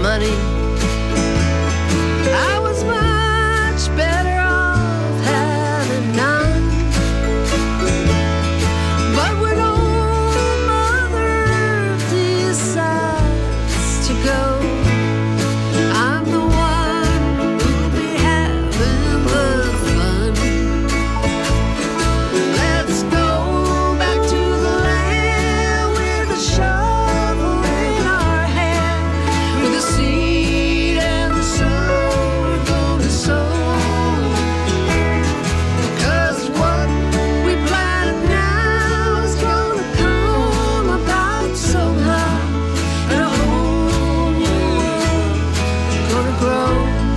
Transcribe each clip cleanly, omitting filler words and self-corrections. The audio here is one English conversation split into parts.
money. I was much better off having none. But when old mother decides to go, I'm the one who'll be having the fun. Let's go back to the land with a shovel in our hand, with the seed and the soul we're gonna sow. 'Cause what we plant now is gonna come about somehow, and a whole new world gonna grow,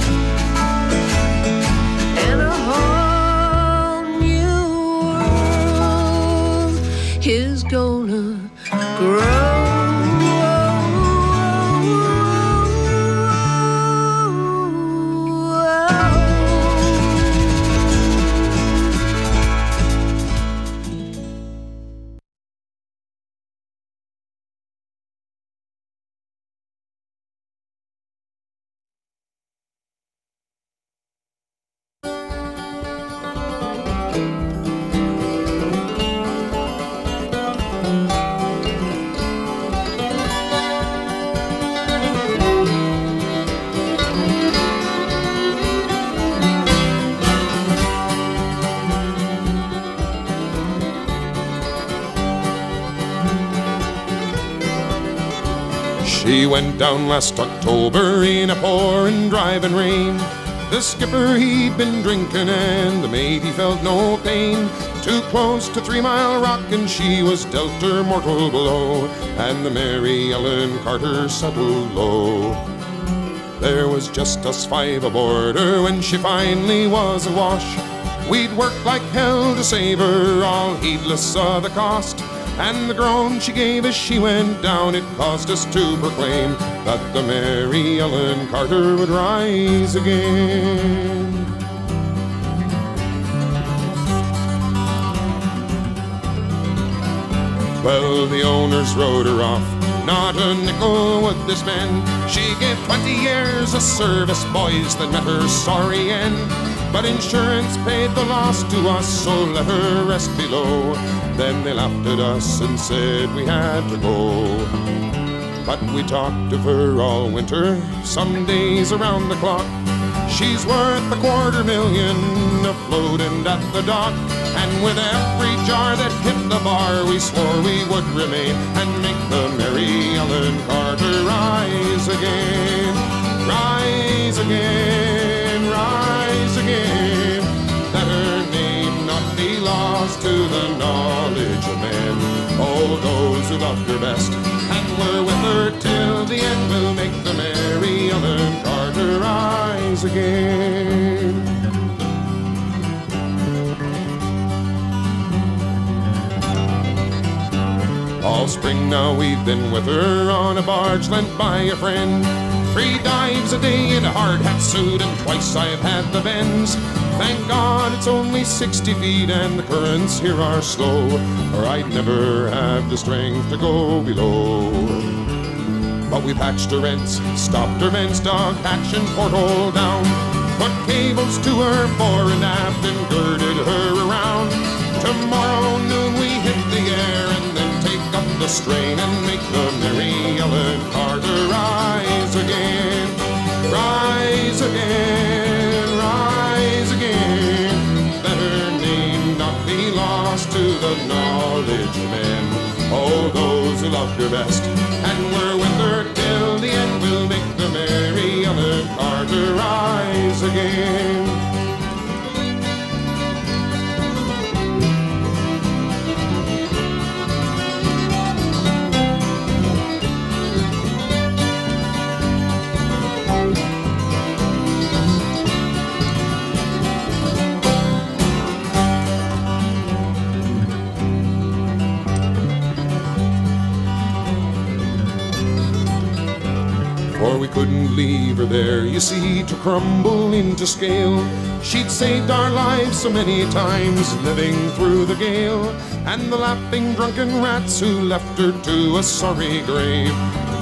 and a whole new world is gonna grow. She went down last October in a pouring driving rain. The skipper he'd been drinking and the mate he felt no pain. Too close to 3 Mile Rock and she was dealt her mortal blow, and the Mary Ellen Carter settled low. There was just us 5 aboard her when she finally was awash. We'd worked like hell to save her, all heedless of the cost. And the groan she gave as she went down, it caused us to proclaim that the Mary Ellen Carter would rise again. Well, the owners rode her off, not a nickel would they spend. She gave 20 years of service, boys, that met her sorry end. But insurance paid the loss to us, so let her rest below. Then they laughed at us and said we had to go. But we talked of her all winter, some days around the clock. She's worth $250,000 afloat and at the dock. And with every jar that hit the bar, we swore we would remain and make the Mary Ellen Carter rise again. Rise again, rise again. Let her name not be lost to the knowledge of men. Oh, those who loved her best and were with her till the end will make the Mary Ellen Carter rise again. All spring now we've been with her on a barge lent by a friend. 3 dives a day in a hard hat suit and twice I've had the bends. Thank God it's only 60 feet and the currents here are slow, or I'd never have the strength to go below. But we patched her ends, stopped her men's dog hatch and porthole down, put cables to her fore and aft and girded her around. Tomorrow noon we hit the air and then take up the strain and make the Mary Ellen Carter rise again. Rise again, rise again. Let her name not be lost to the knowledge of men. Oh, those who loved her best and were with her till the end will make the Mary Ellen Carter rise again. For we couldn't leave her there, you see, to crumble into scale. She'd saved our lives so many times, living through the gale, and the laughing drunken rats who left her to a sorry grave.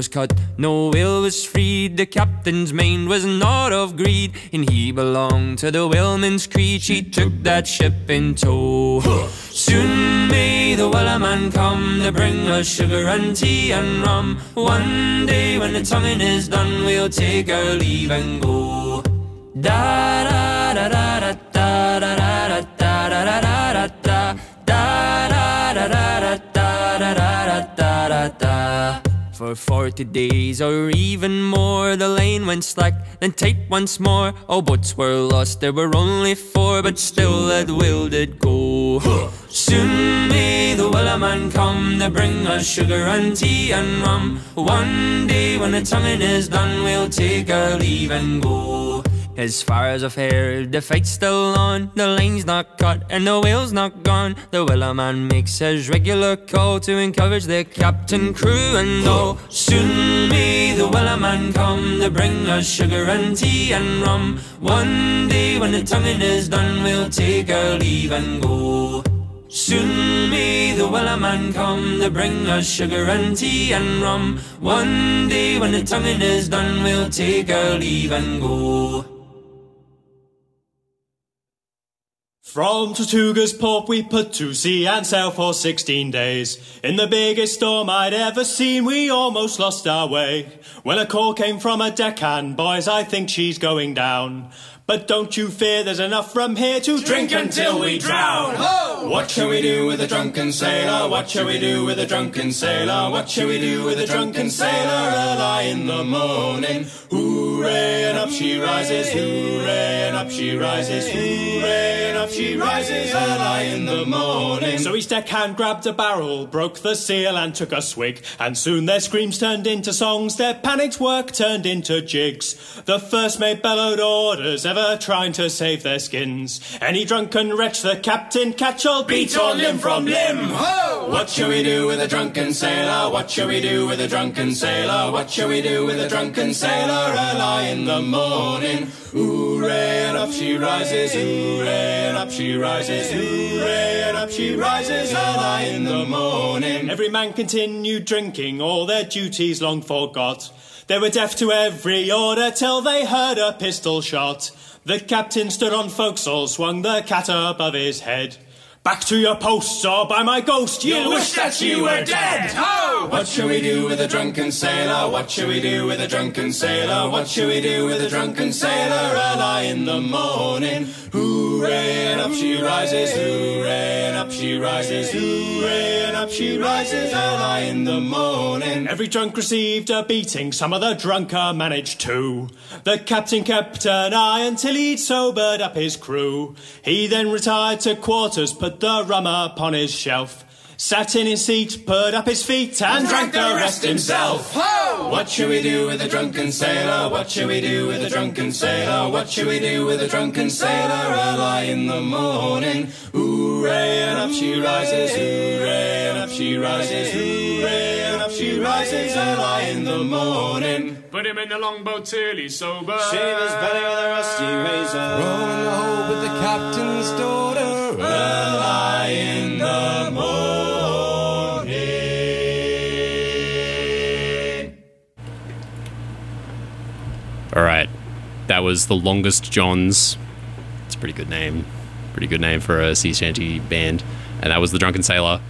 was cut, no whale was freed. The captain's mind was not of greed, and he belonged to the whaleman's creed. She took that ship in tow. Soon may the wellerman come to bring us sugar and tea and rum. One day when the tonguing is done, we'll take our leave and go. Da da da da da da da da da da da da da da da da da da. For 40 days or even more, the lane went slack, then tight once more. All boats were lost, there were only 4, but still that whale did go. Soon may the wellerman come to bring us sugar and tea and rum. One day when the tonguing is done, we'll take our leave and go. As far as I've heard, the fight's still on. The line's not cut and the whale's not gone. The wellerman makes his regular call to encourage the captain, crew and all. Soon may the wellerman come to bring us sugar and tea and rum. One day when the tonguing is done, we'll take our leave and go. Soon may the wellerman come to bring us sugar and tea and rum. One day when the tonguing is done, we'll take our leave and go. From Tortuga's port we put to sea and sailed for 16 days. In the biggest storm I'd ever seen, we almost lost our way. When a call came from a deckhand, boys, I think she's going down. But don't you fear, there's enough from here to drink until we drown. Ho! What shall we do with a drunken sailor? What shall we do with a drunken sailor? What shall we do with a drunken sailor? Early in the morning, hooray, and up she rises, hooray, and up she rises, hooray, and up she rises, early in the morning. So each deckhand grabbed a barrel, broke the seal and took a swig, and soon their screams turned into songs, their panicked work turned into jigs. The first mate bellowed orders, ever trying to save their skins. Any drunken wretch the captain catch, all beat or limb from limb. Ho! What shall we do with a drunken sailor? What shall we do with a drunken sailor? What shall we do with a drunken sailor? Early in the morning, hooray, and up she rises, hooray, and up she rises, hooray, and up she rises, early in the morning. Every man continued drinking, all their duties long forgot. They were deaf to every order till they heard a pistol shot. The captain stood on forecastle, swung the cat above his head. Back to your posts, or by my ghost, you'll wish that you were dead! Ho! What shall we do with a drunken sailor? What shall we do with a drunken sailor? What shall we do with a drunken sailor? Early in the morning, hooray, and up she rises, hooray, and up she rises, hooray, and up she rises, early in the morning. Every drunk received a beating, some of the drunker managed to. The captain kept an eye until he'd sobered up his crew. He then retired to quarters, put the rum upon his shelf, sat in his seat, put up his feet, and drank the rest himself. Ho! What shall we do with a drunken sailor? What shall we do with a drunken sailor? What shall we do with a drunken sailor? Early in the morning, hooray, and up she rises, hooray, and up she rises, hooray, and up she rises, early in the morning. Put him in the longboat till he's sober. Shave his belly with a rusty razor. Row in the hole with the captain's daughter. Early in the morning. All right, that was the Longest Johns. It's a pretty good name. Pretty good name for a sea shanty band. And that was the Drunken Sailor.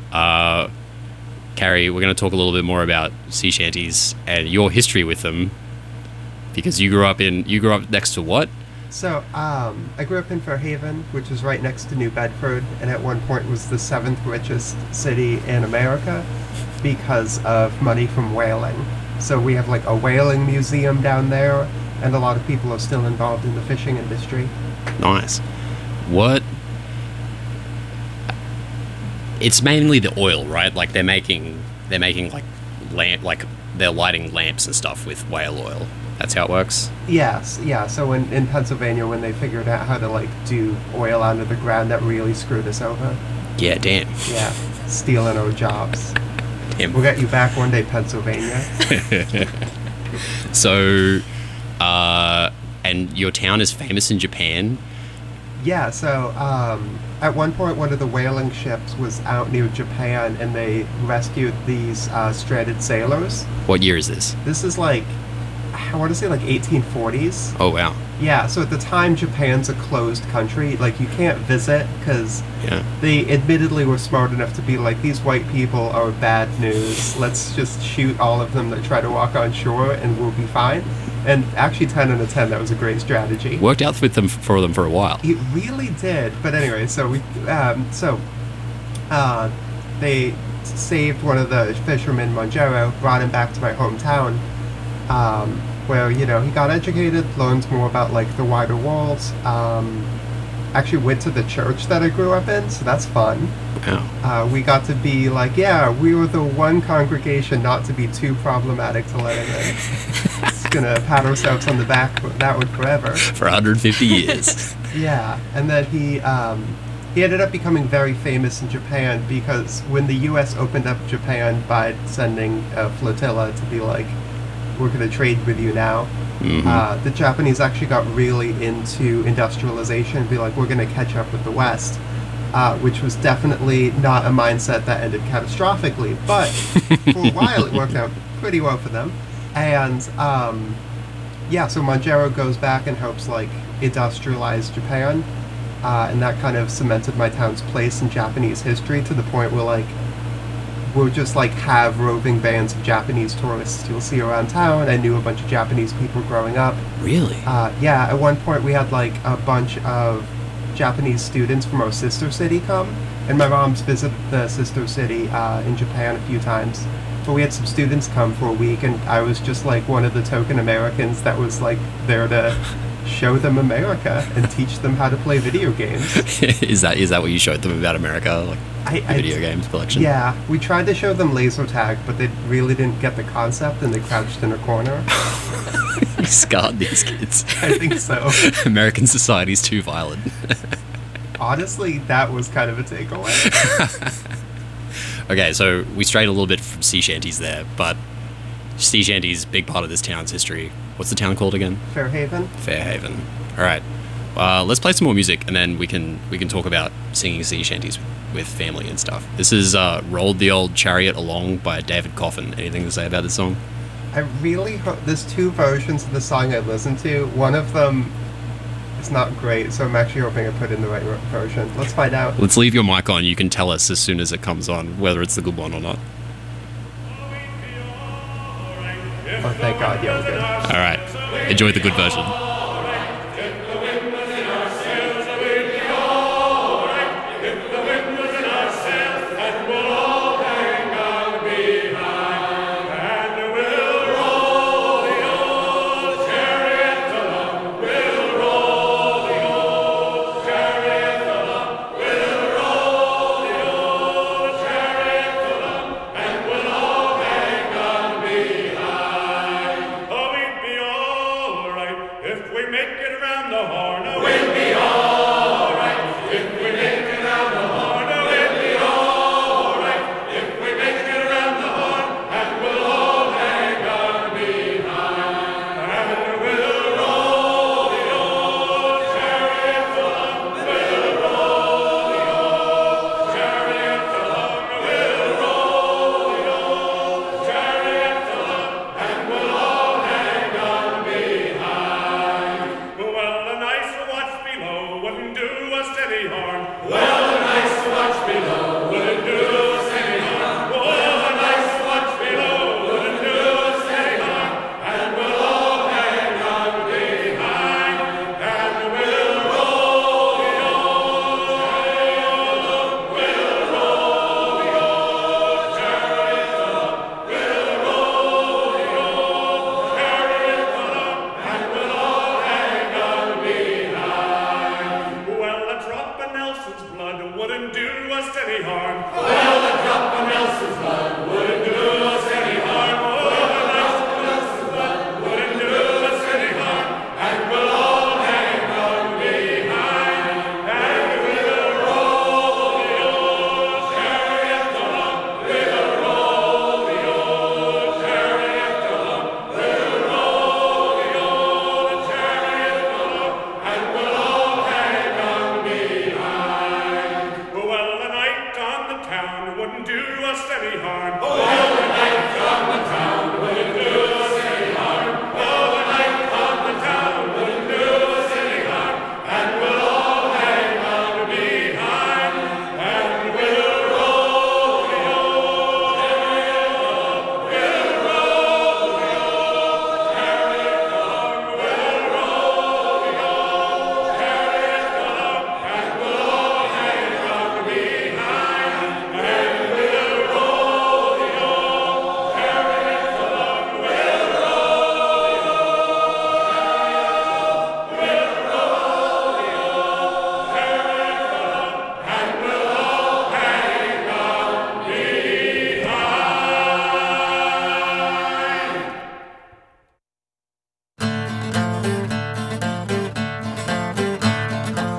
Carrie, we're going to talk a little bit more about sea shanties and your history with them, because you grew up next to what? So, I grew up in Fairhaven, which is right next to New Bedford, and at one point was the 7th richest city in America because of money from whaling. So we have like a whaling museum down there, and a lot of people are still involved in the fishing industry. Nice. What? It's mainly the oil, right? Like they're making like they're lighting lamps and stuff with whale oil. That's how it works? Yes, yeah. So in Pennsylvania, when they figured out how to like do oil under the ground, that really screwed us over. Yeah, damn. Yeah, stealing our jobs. Damn. We'll get you back one day, Pennsylvania. So, and your town is famous in Japan. Yeah, so at one point, one of the whaling ships was out near Japan, and they rescued these stranded sailors. What year is this? This is like, I want to say like 1840s. Oh, wow. Yeah, so at the time, Japan's a closed country. Like, you can't visit because Yeah. they admittedly were smart enough to be like, these white people are bad news. Let's just shoot all of them that try to walk on shore and we'll be fine. And actually, 10 out of 10, that was a great strategy. Worked out with them for them for a while. It really did. But anyway, so they saved one of the fishermen, Manjaro, brought him back to my hometown, where, you know, he got educated, learned more about, like, the wider world, actually went to the church that I grew up in, so that's fun. Wow. We got to be like, yeah, we were the one congregation not to be too problematic to let him in. It's gonna pat ourselves on the back for that one forever. For 150 years. Yeah, and then he ended up becoming very famous in Japan because when the U.S. opened up Japan by sending a flotilla to be like, we're going to trade with you now, the Japanese actually got really into industrialization and be like, we're going to catch up with the West, which was definitely not a mindset that ended catastrophically, but for a while it worked out pretty well for them. And yeah, so Manjaro goes back and helps like industrialize Japan, and that kind of cemented my town's place in Japanese history to the point where like we'll just like have roving bands of Japanese tourists you'll see around town. I knew a bunch of Japanese people growing up. Really? Yeah, at one point we had like a bunch of Japanese students from our sister city come, and my mom's visited the sister city in Japan a few times. But we had some students come for a week, and I was just like one of the token Americans that was like there to show them America and teach them how to play video games. Is that what you showed them about America? Like video games collection? Yeah, we tried to show them laser tag, but they really didn't get the concept and they crouched in a corner. You scarred these kids. I think so. American society's too violent. Honestly, that was kind of a takeaway. Okay, so we strayed a little bit from sea shanties there, but sea shanties, big part of this town's history. What's the town called again? Fairhaven. Fairhaven. All right. Let's play some more music, and then we can talk about singing sea shanties with family and stuff. This is "Rolled the Old Chariot Along" by David Coffin. Anything to say about this song? I really hope there's two versions of the song I listened to. One of them is not great, so I'm actually hoping I put in the right version. Let's find out. Let's leave your mic on. You can tell us as soon as it comes on whether it's the good one or not. Oh, thank God, yeah, we're good. All right. Enjoy the good version.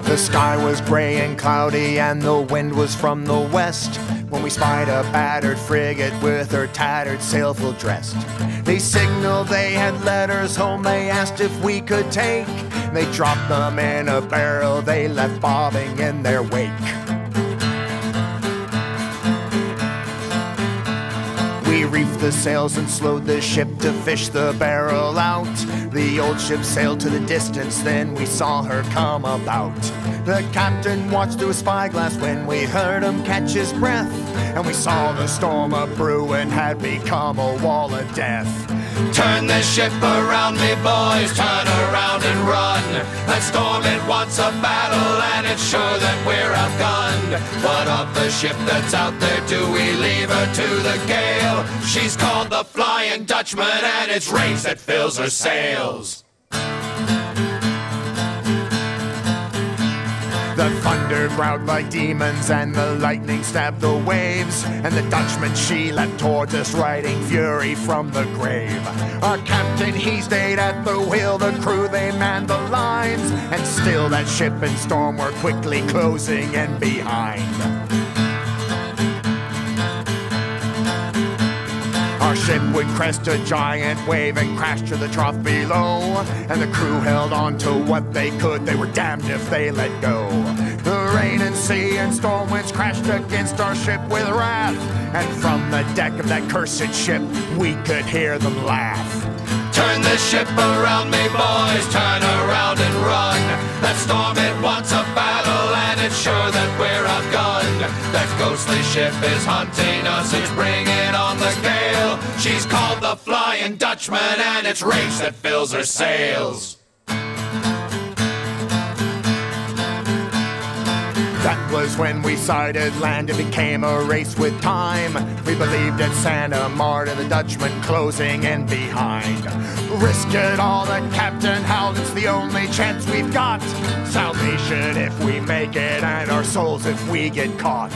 The sky was gray and cloudy and the wind was from the west when we spied a battered frigate with her tattered sail full dressed. They signaled they had letters home, they asked if we could take. They dropped them in a barrel, they left bobbing in their wake. We reefed the sails and slowed the ship to fish the barrel out. The old ship sailed to the distance, then we saw her come about. The captain watched through a spyglass when we heard him catch his breath, and we saw the storm a brewing had become a wall of death. Turn the ship around, me boys, turn around and run. That storm, it wants a battle, and it's sure that we're outgunned. What of the ship that's out there, do we leave her to the gale? She's called the Flying Dutchman, and it's rage that fills her sails. The thunder growled like demons and the lightning stabbed the waves, and the Dutchman, she leapt towards us riding fury from the grave. Our captain, he stayed at the wheel, the crew, they manned the lines, and still that ship and storm were quickly closing in behind. Our ship would crest a giant wave and crash to the trough below, and the crew held on to what they could, they were damned if they let go. The rain and sea and storm winds crashed against our ship with wrath, and from the deck of that cursed ship we could hear them laugh. Turn the ship around, me boys, turn around and run. That storm, it wants a battle, and it's sure that we're outgunned. That ghostly ship is hunting us, it's bringing on the gale. She's called the Flying Dutchman, and it's rage that fills her sails. That was when we sighted land, it became a race with time. We believed in Santa Marta, the Dutchman closing in behind. Risk it all, the captain howled, it's the only chance we've got. Salvation if we make it, and our souls if we get caught.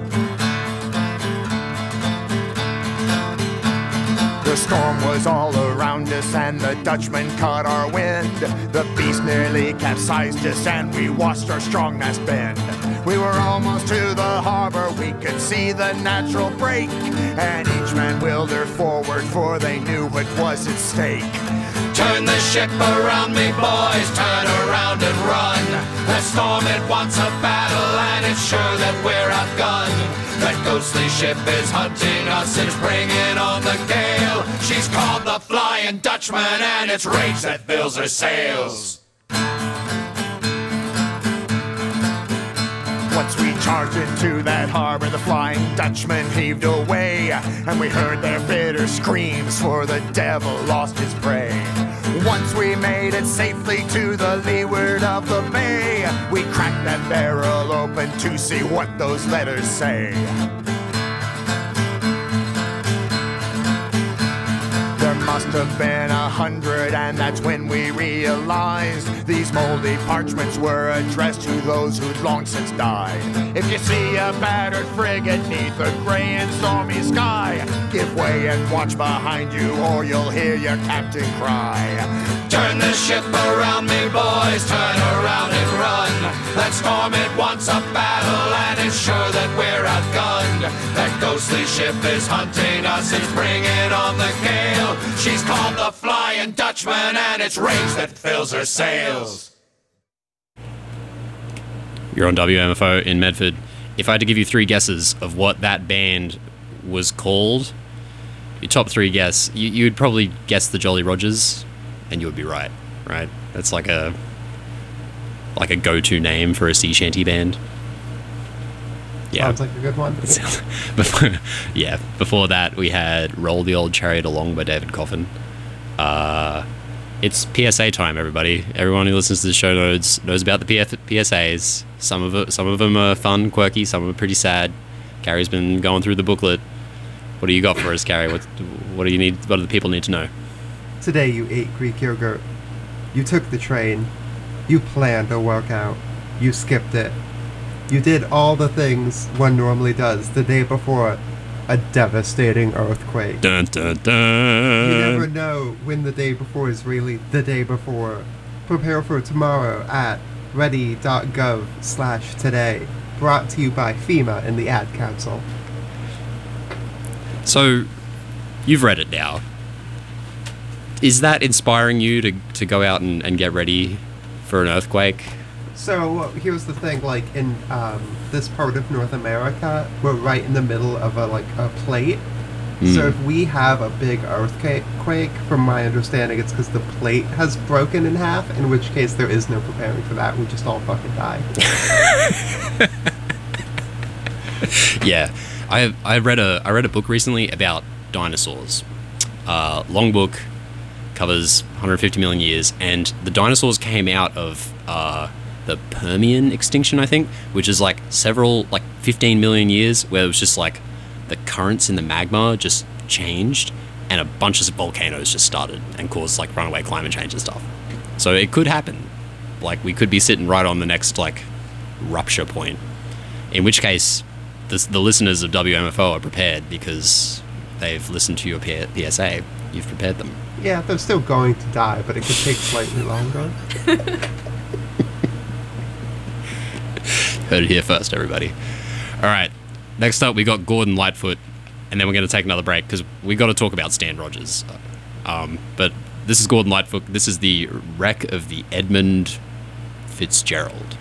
The storm was all around us and the Dutchman caught our wind. The beast nearly capsized us and we watched our strong mast bend. We were almost to the harbor, we could see the natural break, and each man willed her forward for they knew what was at stake. Turn the ship around, me boys, turn around and run. That storm, it wants a battle, and it's sure that we're outgunned. That ghostly ship is hunting us, it's bringing on the gale. She's called the Flying Dutchman, and it's rage that fills her sails. Once we charged into that harbor, the Flying Dutchman heaved away, and we heard their bitter screams, for the devil lost his prey. Once we made it safely to the leeward of the bay, we cracked that barrel open to see what those letters say. There must have been 100, and that's when we realized these moldy parchments were addressed to those who'd long since died. If you see a battered frigate neath a gray and stormy sky, give way and watch behind you, or you'll hear your captain cry. Turn the ship around, me boys, turn around and run. That storm, it wants a battle, and it's sure that we're outgunned. That ghostly ship is hunting us, it's bringing on the gale. She's called the Flying Dutchman, and it's rage that fills her sails. You're on WMFO in Medford. If I had to give you three guesses of what that band was called, your top three guess, you'd probably guess the Jolly Rogers, and you would be right? That's like a go-to name for a sea shanty band. Yeah. Sounds like a good one. Before that we had Roll the Old Chariot Along by David Coffin. It's PSA time, everybody. Everyone who listens to the show knows about the PSAs. Some of them are fun, quirky, some of them are pretty sad. Carrie's been going through the booklet. What do you got for us, Carrie? What do you need? What do the people need to know? Today you ate Greek yogurt. You took the train. You planned a workout. You skipped it. You did all the things one normally does the day before a devastating earthquake. Dun, dun, dun. You never know when the day before is really the day before. Prepare for tomorrow at ready.gov/today. Brought to you by FEMA and the Ad Council. So, you've read it now. Is that inspiring you to go out and get ready for an earthquake? So here's the thing, like in this part of North America, we're right in the middle of a plate. So if we have a big earthquake, from my understanding, it's because the plate has broken in half, in which case there is no preparing for that. We just all fucking die. Yeah, I read a book recently about dinosaurs. Long book, covers 150 million years, and the dinosaurs came out of the Permian extinction, I think, which is like 15 million years, where it was just like the currents in the magma just changed and a bunch of volcanoes just started and caused like runaway climate change and stuff. So it could happen. Like we could be sitting right on the next like rupture point, in which case the listeners of WMFO are prepared because they've listened to your PSA. You've prepared them. Yeah, they're still going to die, but it could take slightly longer. Heard it here first, everybody. All right. Next up, we got Gordon Lightfoot, and then we're going to take another break because we got to talk about Stan Rogers. But this is Gordon Lightfoot. This is the wreck of the Edmund Fitzgerald.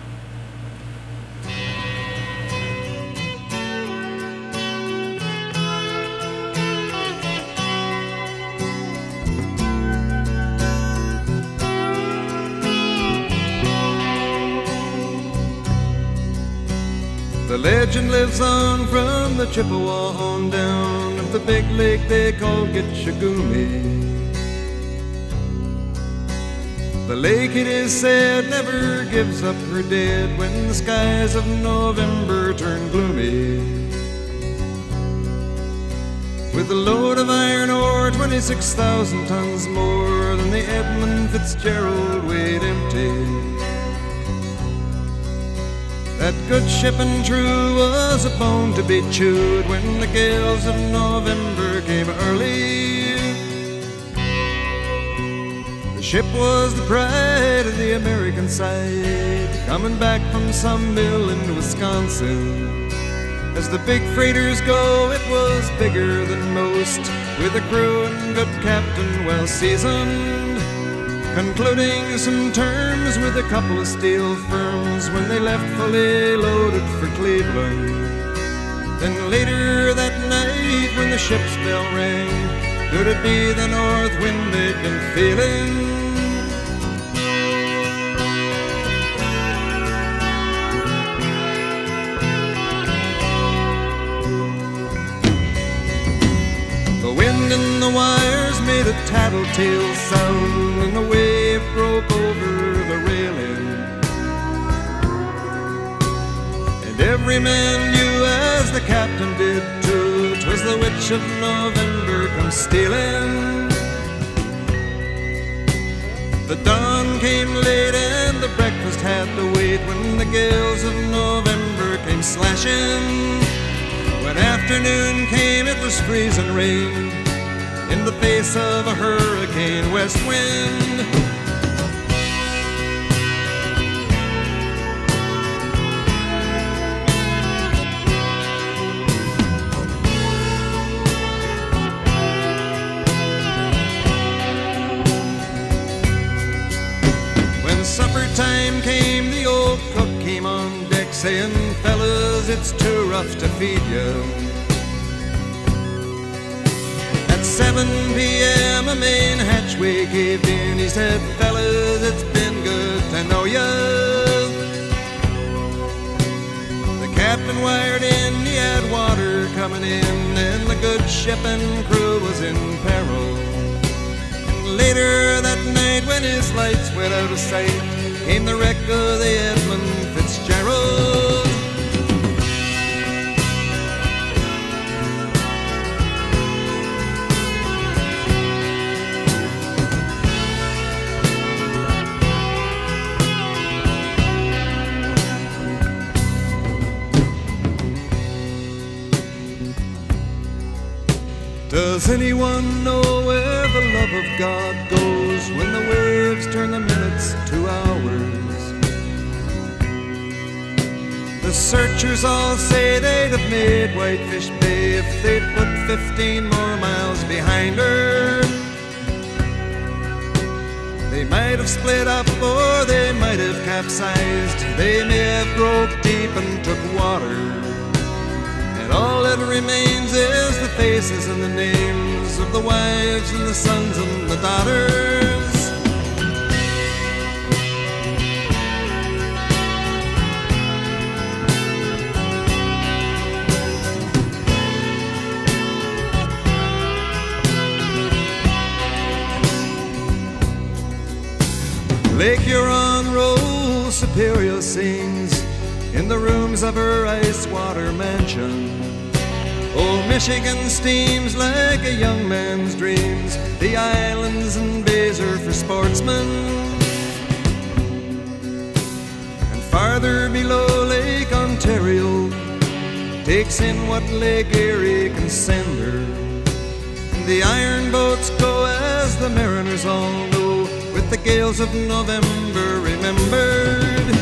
The legend lives on from the Chippewa on down of the big lake they call Gitchagumi. The lake, it is said, never gives up her dead when the skies of November turn gloomy. With a load of iron ore, 26,000 tons more than the Edmund Fitzgerald weighed empty. That good ship and true was a bone to be chewed when the gales of November came early. The ship was the pride of the American side, coming back from some mill in Wisconsin. As the big freighters go, it was bigger than most, with a crew and good captain well seasoned, concluding some terms with a couple of steel firms when they left fully loaded for Cleveland. Then later that night when the ship's bell rang, could it be the north wind they'd been feeling? The wind in the wires made a tattletale sound, and the wave broke over the railing. And every man knew, as the captain did too, 'twas the witch of November come stealing. The dawn came late and the breakfast had to wait when the gales of November came slashing. When afternoon came, it was freezing rain in the face of a hurricane west wind. When supper time came, the old cook came on deck saying, "Fellas, it's too rough to feed you." At 7 p.m. a main hatchway caved in. He said, "Fellas, it's been good to know ya." The captain wired in, he had water coming in, and the good ship and crew was in peril. And later that night, when his lights went out of sight, came the wreck of the Edmund Fitzgerald. Does anyone know where the love of God goes when the waves turn the minutes to hours? The searchers all say they'd have made Whitefish Bay if they'd put 15 more miles behind her. They might have split up or they might have capsized. They may have broke deep and took water. And all that remains is the faces and the names of the wives and the sons and the daughters. Lake Huron rolls, Superior sings in the rooms of her ice water mansion. Old Michigan steams like a young man's dreams. The islands and bays are for sportsmen. And farther below, Lake Ontario takes in what Lake Erie can send her. And the iron boats go as the mariners all know, with the gales of November remembered.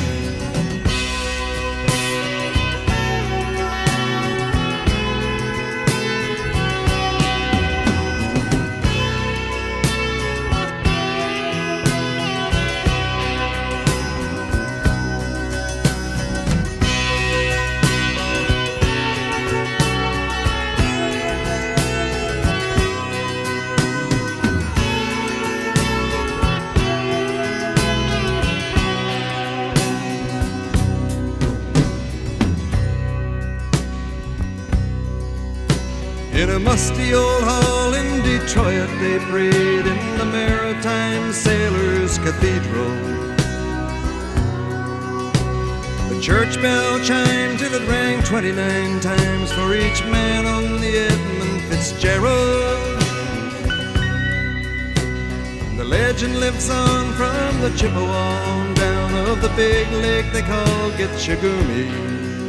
In a musty old hall in Detroit they prayed in the Maritime Sailors Cathedral. The church bell chimed till it rang 29 times for each man on the Edmund Fitzgerald. The legend lives on from the Chippewa on down of the big lake they call Gitchagumi.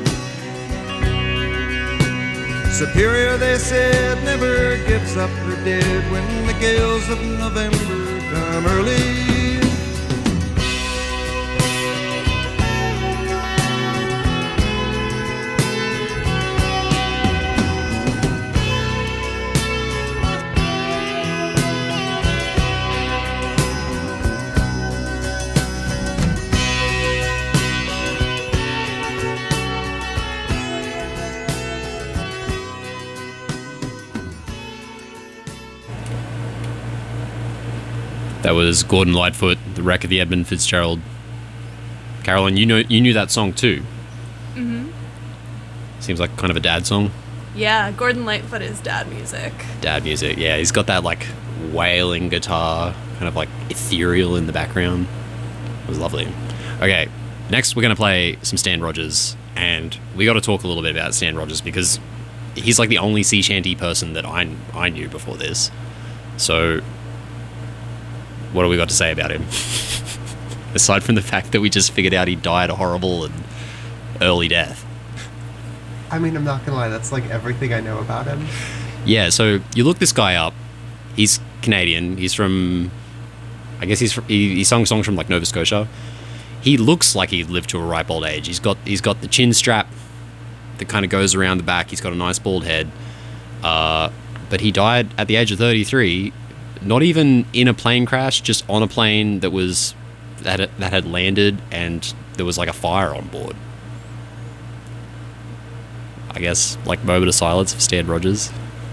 Superior, they said, never gives up her dead when the gales of November come early. That was Gordon Lightfoot, The Wreck of the Edmund Fitzgerald. Carolyn, you knew that song too. Mhm. Seems like kind of a dad song. Yeah, Gordon Lightfoot is dad music. Dad music, yeah. He's got that like wailing guitar, kind of like ethereal in the background. It was lovely. Okay, next we're going to play some Stan Rogers, and we got to talk a little bit about Stan Rogers because he's like the only sea shanty person that I knew before this. So what do we got to say about him? Aside from the fact that we just figured out he died a horrible and early death. I mean, I'm not gonna lie, that's like everything I know about him. Yeah, so you look this guy up. He's Canadian. He's from, I guess he sung songs from like Nova Scotia. He looks like he lived to a ripe old age. He's got the chin strap that kind of goes around the back. He's got a nice bald head. But he died at the age of 33. Not even in a plane crash, just on a plane that had landed and there was like a fire on board. I guess like moment of silence for Stan Rogers.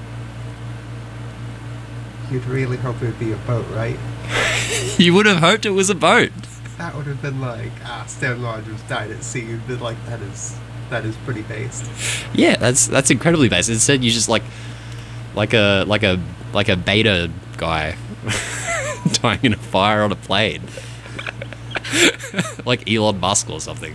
You'd really hope it would be a boat, right? You would have hoped it was a boat. That would have been like, Stan Rogers died at sea. You'd be like, that is pretty based. Yeah, that's incredibly based. Instead, you just like a beta guy dying in a fire on a plane, like Elon Musk or something.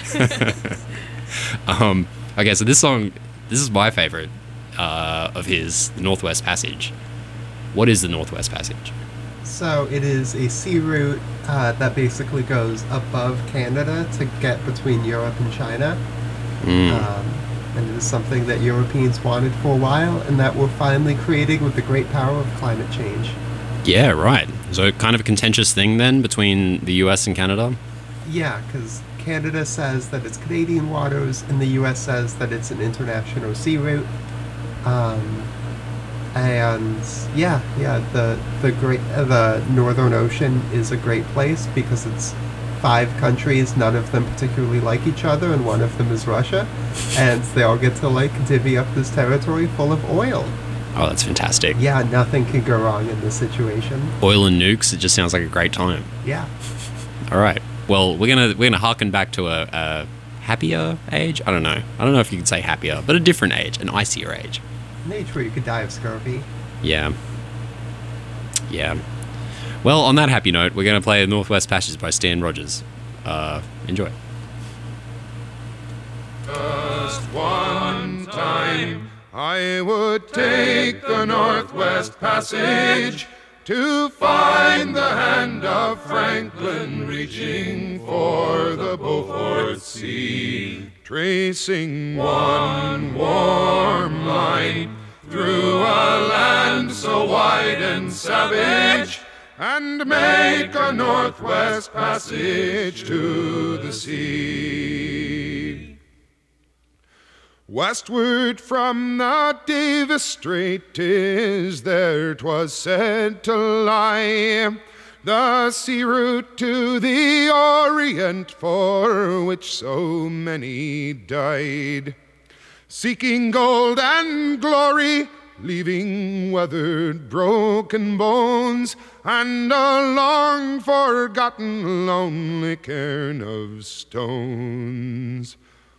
Okay, so this is my favorite of his, the Northwest Passage. What is the Northwest Passage? So it is a sea route that basically goes above Canada to get between Europe and China. And it is something that Europeans wanted for a while and that we're finally creating with the great power of climate change. Yeah, right. So kind of a contentious thing then between the US and Canada? Yeah, because Canada says that it's Canadian waters, and the U.S. says that it's an international sea route. And the Northern Ocean is a great place because it's 5 countries, none of them particularly like each other, and one of them is Russia, and they all get to like divvy up this territory full of oil. Oh, that's fantastic. Yeah, nothing can go wrong in this situation. Oil and nukes, it just sounds like a great time. Yeah. All right. Well, we're gonna harken back to a happier age. I don't know if you could say happier, but a different age, an icier age. An age where you could die of scurvy. Yeah. Well, on that happy note, we're going to play Northwest Passage by Stan Rogers. Enjoy. Just one time I would take the Northwest Passage to find the hand of Franklin reaching for the Beaufort Sea, tracing one warm line through a land so wide and savage, and make a Northwest Passage to the sea. Westward from the Davis Strait 'tis there 'twas said to lie, the sea route to the Orient for which so many died, seeking gold and glory, leaving weathered, broken bones, and a long-forgotten, lonely cairn of stones.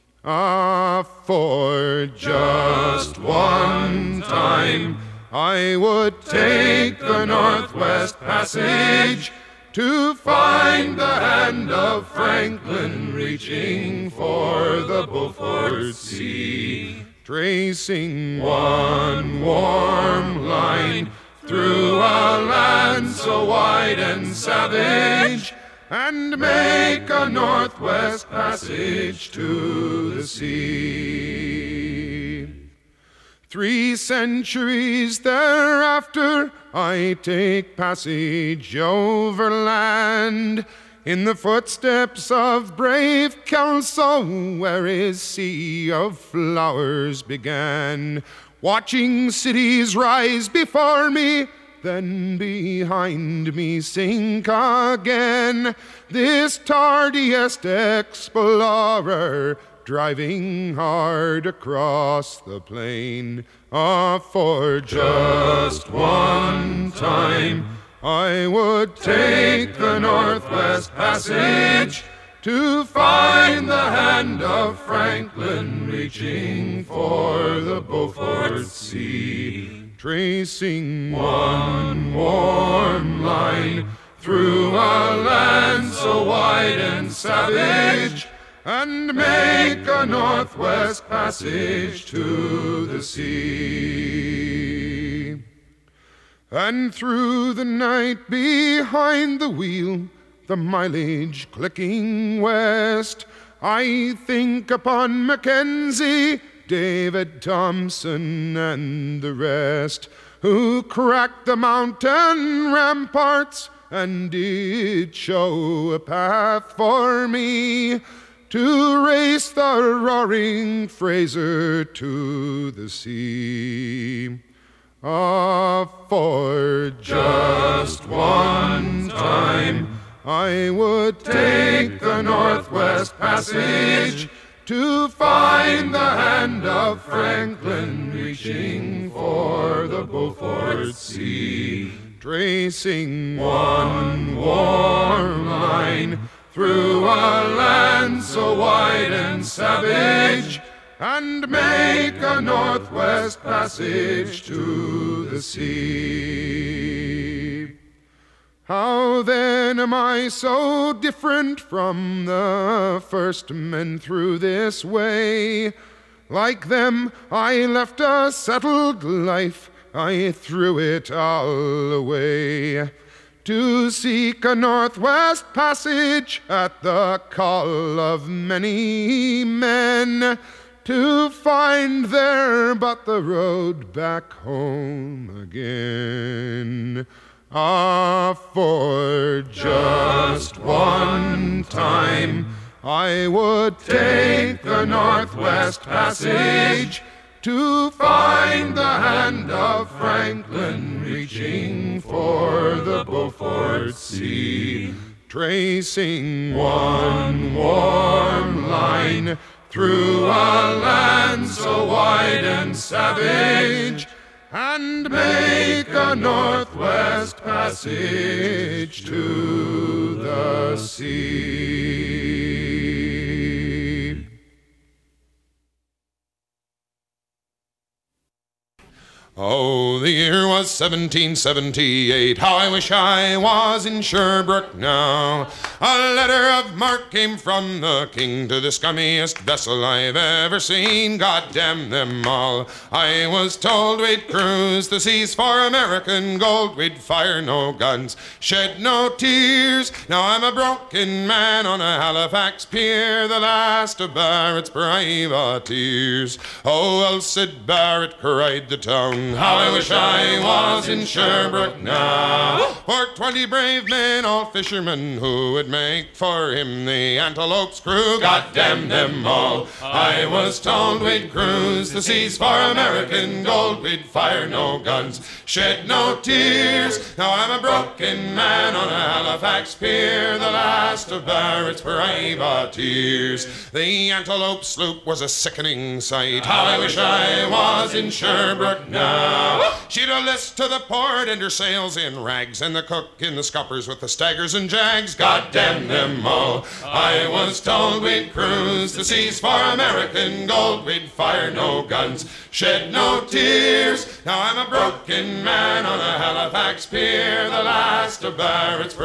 For just one time I would take the Northwest Passage to find the hand of Franklin reaching for the Beaufort Sea, tracing one warm line through a land so wide and savage, and make a Northwest Passage to the sea. 3 centuries thereafter I take passage overland, in the footsteps of brave Kelso, where his sea of flowers began, watching cities rise before me, then behind me sink again. This tardiest explorer, driving hard across the plain. For just one time I would take the Northwest Passage to find the hand of Franklin reaching for the Beaufort Sea, tracing one warm line through a land so wide and savage, and make a Northwest Passage to the sea. And through the night behind the wheel, the mileage clicking west, I think upon Mackenzie, David Thompson, and the rest, who cracked the mountain ramparts and did show a path for me to race the roaring Fraser to the sea. For just one time I would take the Northwest Passage to find the hand of Franklin reaching for the Beaufort Sea, tracing one warm line through a land so wide and savage, and make a Northwest Passage to the sea. How then am I so different from the first men through this way? Like them, I left a settled life, I threw it all away, to seek a Northwest Passage at the call of many men, to find there but the road back home again. For just one time I would take the Northwest Passage to find the hand of Franklin reaching for the Beaufort Sea, tracing one warm line through a land so wide and savage, and make a Northwest Passage to the sea. Oh, the year was 1778. How I wish I was in Sherbrooke now. A letter of marque came from the king to the scummiest vessel I've ever seen. God damn them all. I was told we'd cruise the seas for American gold. We'd fire no guns, shed no tears. Now I'm a broken man on a Halifax pier, the last of Barrett's privateers. Oh, well, Sid Barrett cried the town. How I wish I was in Sherbrooke now. For 20 brave men, all fishermen, who would make for him the Antelope's crew. God damn them all. I was told we'd cruise the seas for American gold. We'd fire no guns, shed no tears. Now I'm a broken man on a Halifax pier, the last of Barrett's privateers. The Antelope sloop was a sickening sight. How I wish I was in Sherbrooke now. She'd a list to the port and her sails in rags, and the cook in the scuppers with the staggers and jags. God damn them all. I was told we'd cruise the seas for American gold. We'd fire no guns, shed no tears. Now I'm a broken man on a Halifax pier, the last of Barrett's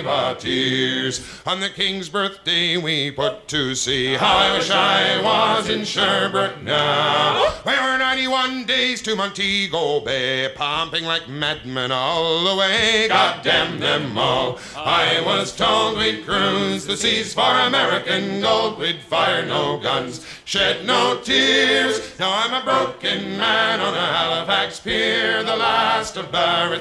privateers. On the King's birthday we put to sea. How I wish I was in Sherbrooke now. We were 91 days to Montego Bay, pumping like madmen all the way. God damn them all. I was told we'd cruise the seas for American gold. We'd fire no guns, shed no tears. Now I'm a broken man on a Halifax pier, the last of Barrett's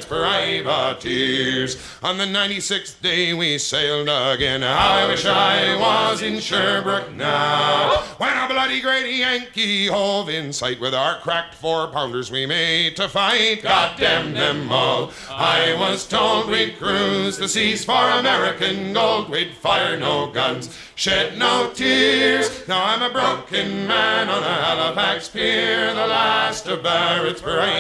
privateers. On the 96th day we sailed again. How I wish I was in Sherbrooke now. When a bloody great Yankee hove in sight, with our cracked 4-pounders we made to fight. God damn them all. I was told we'd cruise the seas for American gold. We'd fire no guns, shed no tears. Now I'm a broken man on a Halifax pier, the last of Barrett's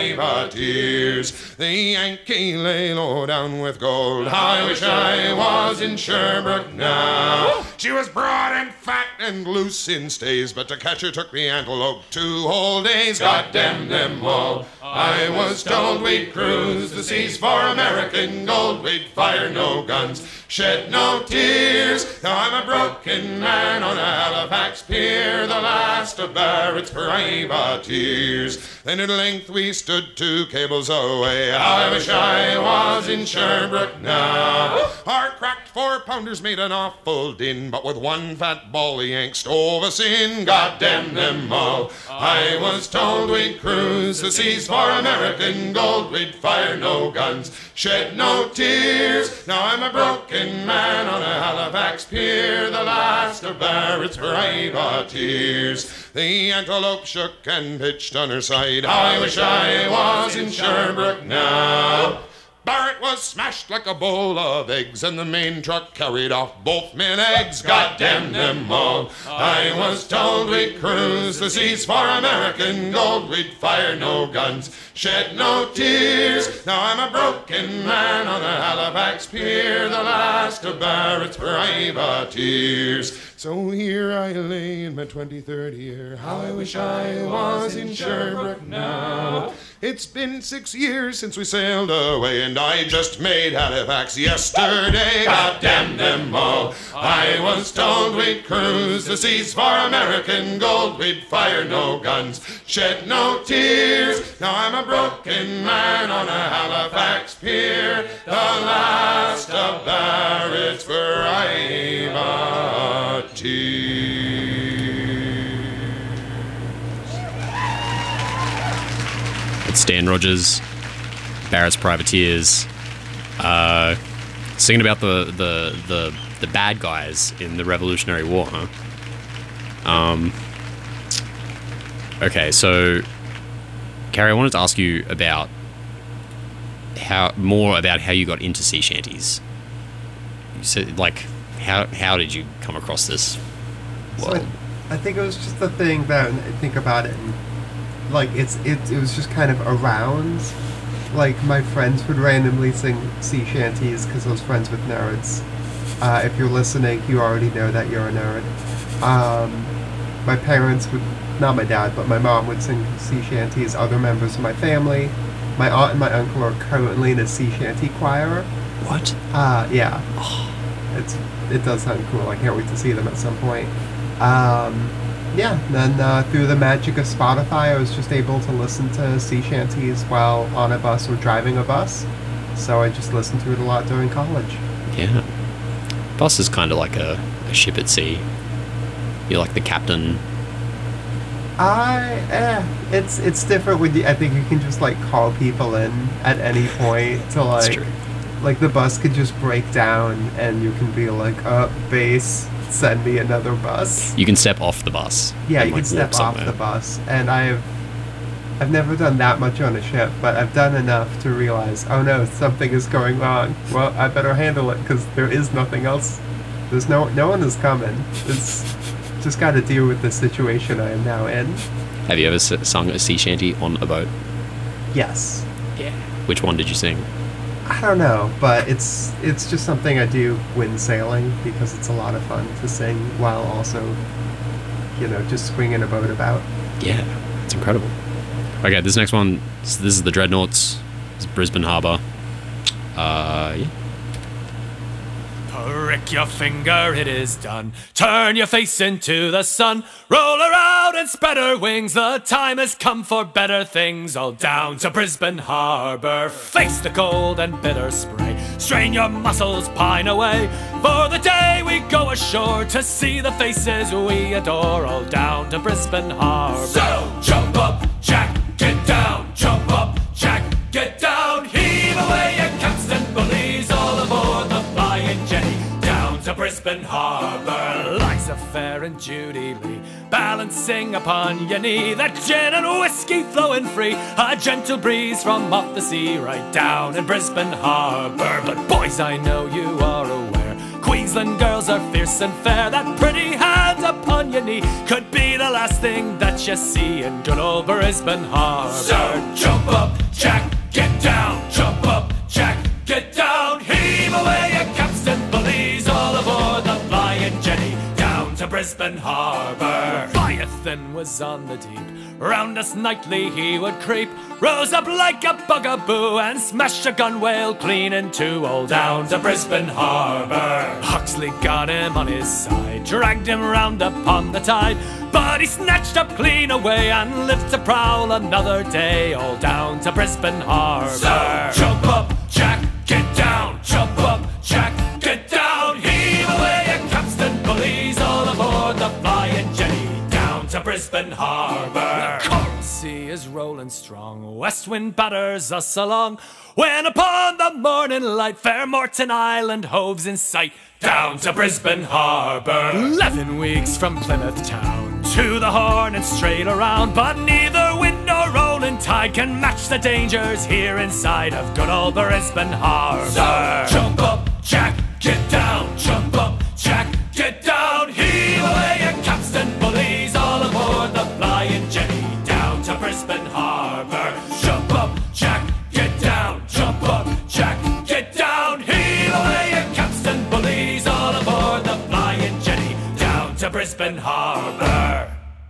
privateers. The Yankee lay low down with gold. How I wish I was in Sherbrooke now. She was broad and fat and loose in stays, but to catch her took the Antelope 2 whole days. God damn them all. I was told we'd cruise the seas for American gold. We'd fire no guns, shed no tears. Now I'm a broken man on a Halifax pier, the last of Barrett's privateers. Then at length we stood 2 cables away. How I wish I was in Sherbrooke now. Our cracked 4-pounders made an awful din, but with one fat ball the Yanks stove us in. God damn them all. I was told we'd cruise the seas for American gold. We'd fire no guns, shed no tears. Now I'm a broken man on a Halifax pier, the last of Barrett's privateers. The Antelope shook and pitched on her side. How I wish I was in Sherbrooke now. Barrett was smashed like a bowl of eggs, and the main truck carried off both men eggs. God damn them all. I was told we'd cruise the seas for American gold. We'd fire no guns, shed no tears. Now I'm a broken man on a Halifax pier, the last of Barrett's privateers. So here I lay in my 23rd year. How I wish I was in Sherbrooke now. It's been 6 years since we sailed away, and I just made Halifax yesterday. God damn them all. I was told we'd cruise the seas for American gold. We'd fire no guns, shed no tears. Now I'm a broken man on a Halifax pier, the last of Barrett's privateers. It's Dan Rogers, Barrett's Privateers, singing about the the bad guys in the Revolutionary War, huh? Okay, so Carrie, I wanted to ask you about how you got into sea shanties. You said, like, how did you come across this? So I think it was just the thing that I think about it, and like it was just kind of around. Like my friends would randomly sing sea shanties because I was friends with nerds. If you're listening, you already know that you're a nerd. My parents would, not my dad, but my mom would sing sea shanties. Other members of my family, my aunt and my uncle are currently in a sea shanty choir. What? Yeah. It does sound cool. I can't wait to see them at some point. Yeah, then through the magic of Spotify, I was just able to listen to sea shanties while on a bus or driving a bus. So I just listened to it a lot during college. Yeah. Bus is kind of like a ship at sea. You're like the captain. It's different with I think you can just like call people in at any point to like. That's true. Like the bus could just break down and you can be like, base, send me another bus. You can step off the bus. Yeah, you can step off the bus. And I've never done that much on a ship, but I've done enough to realize, oh no, something is going wrong. Well, I better handle it because there is nothing else. There's no one is coming. It's just got to deal with the situation I am now in. Have you ever sung a sea shanty on a boat? Yes. Yeah. Which one did you sing? I don't know, but it's just something I do when sailing because it's a lot of fun to sing while also, just swinging a boat about. Yeah, it's incredible. Okay, this next one, this is the Dreadnoughts. This is Brisbane Harbour. Yeah. Prick your finger, it is done. Turn your face into the sun. Roll her out and spread her wings. The time has come for better things. All down to Brisbane Harbour. Face the cold and bitter spray. Strain your muscles, pine away. For the day we go ashore to see the faces we adore. All down to Brisbane Harbour. So jump up, Jack, get down. Jump up, Jack, get down. Heave away your capstan bullies. All aboard the Flying Jenny. To Brisbane Harbour, Liza Fair and Judy Lee, balancing upon your knee, that gin and whiskey flowing free, a gentle breeze from off the sea, right down in Brisbane Harbour. But boys, I know you are aware, Queensland girls are fierce and fair, that pretty hand upon your knee could be the last thing that you see in good old Brisbane Harbour. So jump up, Jack, get down, jump up, Jack, get down, heave away your capstan bullies, all aboard the Flying Jenny, down to Brisbane Harbour. Leviathan was on the deep, round us nightly he would creep, rose up like a bugaboo and smashed a gunwale clean in two, all down to Brisbane Harbour. Huxley got him on his side, dragged him round upon the tide, but he snatched up clean away and lived to prowl another day, all down to Brisbane Harbour. So jump up, Jack, get down, jump up, Jack, get down, heave away your capstan bullies, all aboard the Flying Jenny, down to Brisbane Harbour. The coral sea is rolling strong, west wind batters us along, when upon the morning light, fair Morton Island hoves in sight, down to Brisbane Harbour. 11 weeks from Plymouth town to the Horn and straight around, but neither wind nor rolling tide can match the dangers here inside of good old Brisbane Harbour. So jump up, Jack, get down, jump up, Jack, get down, heave away your capstan bullies, all aboard the Flying Jenny, down to Brisbane Harbour. Jump up, Jack, get down, jump up, Jack, get down, heave away your capstan bullies, all aboard the Flying Jenny, down to Brisbane Harbour.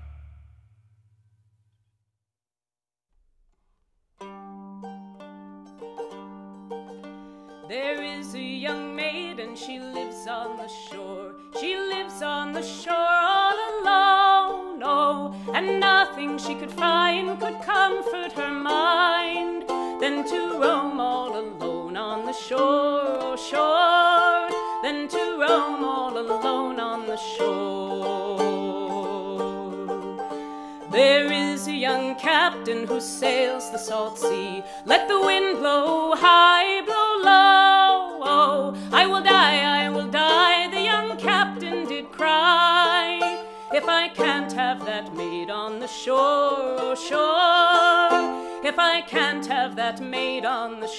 There is a young maid and she lives on the shore. She lives on the shore all alone, oh, and nothing she could find could comfort her mind than to roam all alone on the shore, oh shore, than to roam all alone on the shore. There is a young captain who sails the salt sea. Let the wind blow high, blow low, oh, I will die, the can't have that maid on the shore, oh shore, if I can't have that maid on the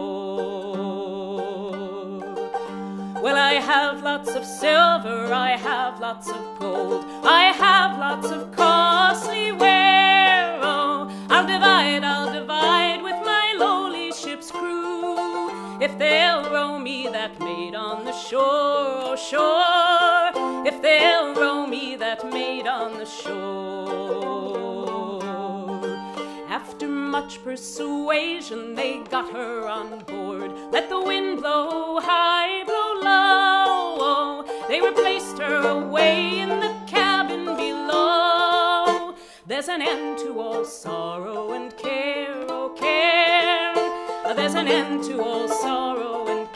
shore. Well, I have lots of silver, I have lots of gold, I have lots of costly ware, oh, I'll divide with my lowly ship's crew, if they'll row me that maid on the shore, oh shore, if they'll row me that maid on the shore. After much persuasion, they got her on board. Let the wind blow high, blow low. They replaced her away in the cabin below. There's an end to all sorrow and care, oh care. There's an end to all sorrow and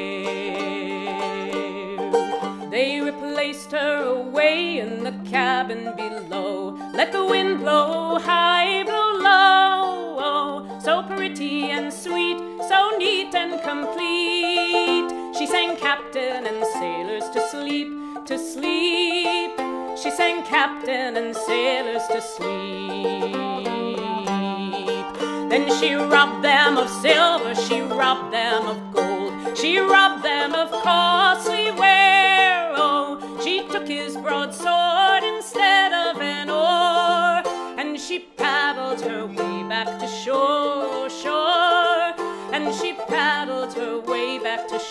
care. They replaced her away in the cabin below. Let the wind blow high, blow low. So pretty and sweet, so neat and complete. She sang captain and sailors to sleep, to sleep. She sang captain and sailors to sleep. Then she robbed them of silver, she robbed them of gold, she robbed them of costly ware, oh. She took his broadsword instead of an oar, and she paddled her way back to shore, shore, and she paddled her way back to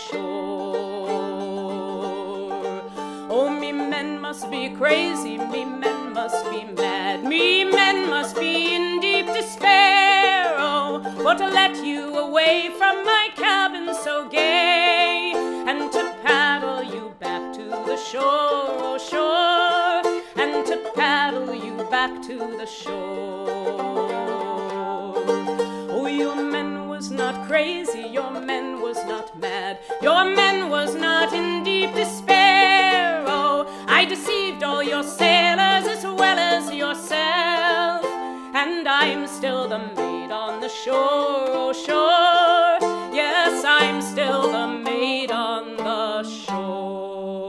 shore. Oh, me men must be crazy, me men must be mad, me men must be in deep despair, oh, for to let you away from my cabin so gay, and to paddle you back to the shore, oh shore, and to paddle you back to the shore. Oh, your men was not crazy, your men was not mad, your men was not in deep despair, oh, I deceived all your sailors as well as yourself, and I'm still the maid on the shore, oh shore, yes, I'm still the maid on the shore.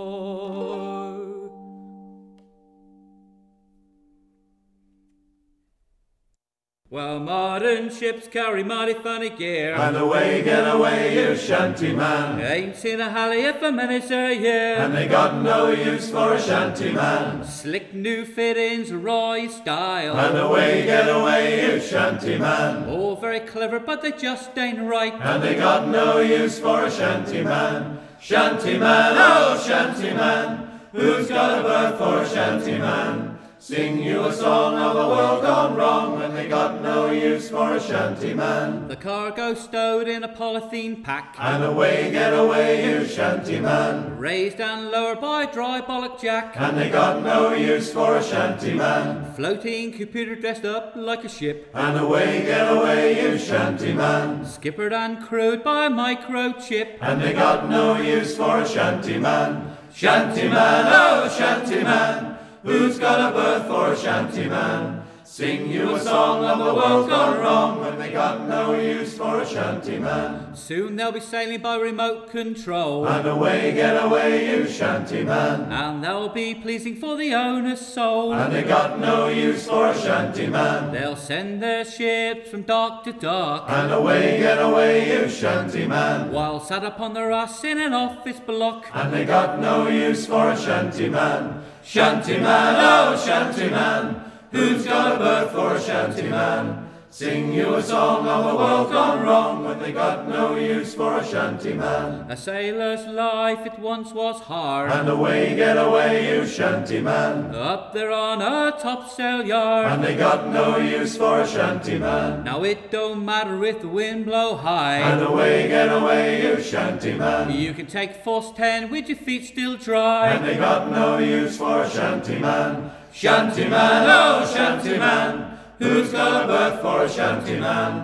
Well, modern ships carry mighty funny gear, and away, get away, you shanty man. Ain't seen a halyard for many a year, and they got no use for a shanty man. Slick new fittings, raw style, and away, get away, you shanty man. All very clever, but they just ain't right, and they got no use for a shanty man. Shanty man, oh shanty man, who's got a berth for a shanty man? Sing you a song of a world gone wrong, when they got no use for a shanty man. The cargo stowed in a polythene pack, and away, get away, you shanty man. Raised and lowered by dry bollock jack, and they got no use for a shanty man. Floating computer dressed up like a ship, and away, get away, you shanty man. Skippered and crewed by a microchip, and they got no use for a shanty man. Shanty man, oh shanty man, who's got a berth for a shanty man? Sing you a song of the world gone wrong, when they got no use for a shanty man. Soon they'll be sailing by remote control, and away, get away, you shanty man. And they'll be pleasing for the owner's soul, and they got no use for a shanty man. They'll send their ships from dock to dock, and away, get away, you shanty man. While sat upon their ass in an office block, and they got no use for a shanty man. Shanty man, oh shanty man, who's got a berth for a shanty man? Sing you a song of a world gone wrong, when they got no use for a shanty man. A sailor's life it once was hard, and away, get away, you shanty man. Up there on a topsail yard, and they got no use for a shanty man. Now it don't matter if the wind blow high, and away, get away, you shanty man. You can take force 10 with your feet still dry, and they got no use for a shanty man. Shanty man, oh shanty man, who's got a berth for a shanty man?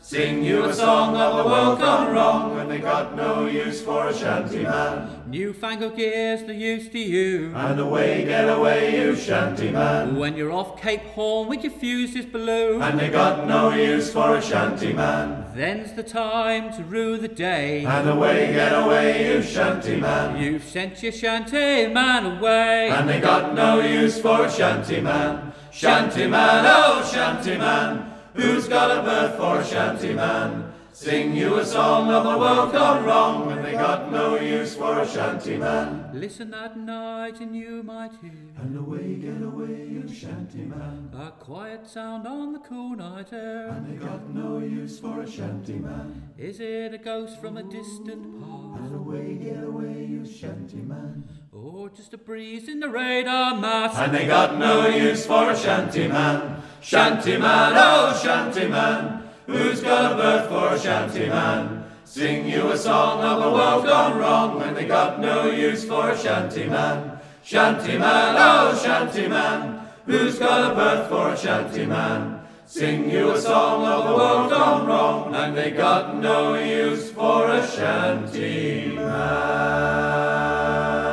Sing you a song of a world gone wrong, when they got no use for a shanty man. Newfangled gears they're used to you, And away, get away, you shanty man. when you're off Cape Horn with your fuses below. And they got no use for a shanty man. Then's the time to rue the day, And away, get away, you shanty man. you've sent your shanty man away. And they got no use for a shanty man. Shanty man, oh shanty man, who's got a berth for a shanty man? Sing you a song of a world gone wrong, when they got no use for a shanty man. Listen that night and you might hear, And away, get away, you shanty man. a quiet sound on the cool night air. And they got no use for a shanty man. Is it a ghost from a distant past, And away, get away, you shanty man. or just a breeze in the radar mast? And they got no use for a shanty man. Shanty man, oh shanty man, who's got a berth for a shanty man? Sing you a song of a world gone wrong, when they got no use for a shanty man. Shanty man, oh shanty man, who's got a berth for a shanty man? Sing you a song of a world gone wrong, and they got no use for a shanty man.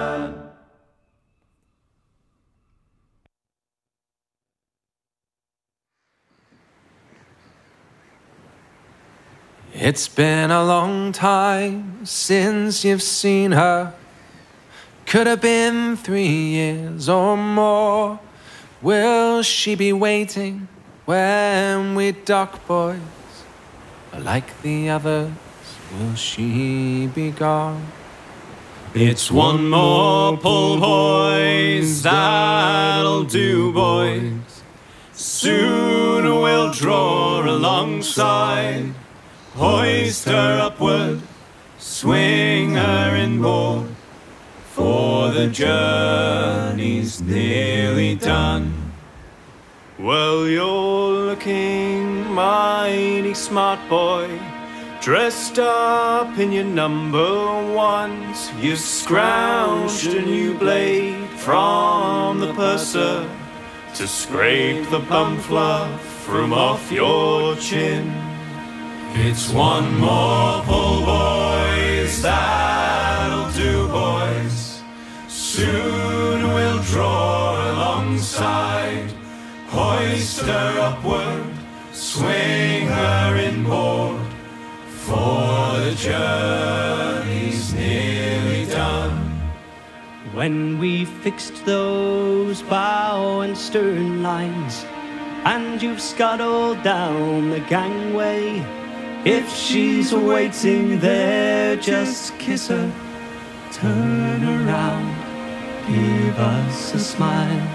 It's been a long time since you've seen her. Could have been 3 years or more. Will she be waiting when we dock, boys? Or like the others, will she be gone? It's one more pull, boys, that'll do, boys. Soon we'll draw alongside. Hoist her upward, swing her inboard, for the journey's nearly done. Well, you're looking mighty smart, boy, dressed up in your number ones. You scrounged a new blade from the purser to scrape the bum fluff from off your chin. It's one more pull, boys, that'll do, boys. Soon we'll draw alongside. Hoist her upward, swing her inboard, for the journey's nearly done. When we've fixed those bow and stern lines, and you've scuttled down the gangway, if she's waiting there, just kiss her, turn around, give us a smile.